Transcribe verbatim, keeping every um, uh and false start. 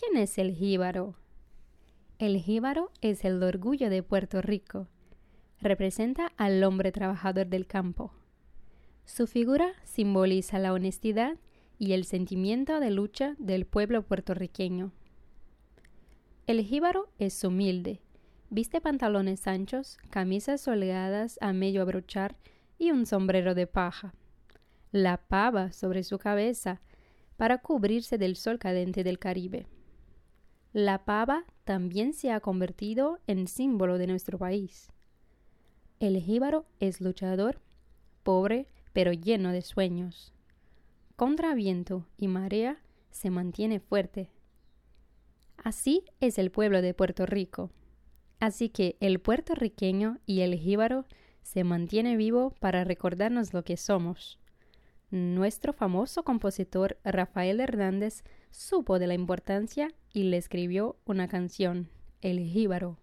¿Quién es el jíbaro? El jíbaro es el orgullo de Puerto Rico. Representa al hombre trabajador del campo. Su figura simboliza la honestidad y el sentimiento de lucha del pueblo puertorriqueño. El jíbaro es humilde. Viste pantalones anchos, camisas holgadas a medio abrochar y un sombrero de paja. La pava sobre su cabeza para cubrirse del sol cadente del Caribe. La pava también se ha convertido en símbolo de nuestro país. El jíbaro es luchador, pobre pero lleno de sueños. Contra viento y marea se mantiene fuerte. Así es el pueblo de Puerto Rico. Así que el puertorriqueño y el jíbaro se mantiene vivo para recordarnos lo que somos. Nuestro famoso compositor Rafael Hernández supo de la importancia y le escribió una canción, El Jíbaro.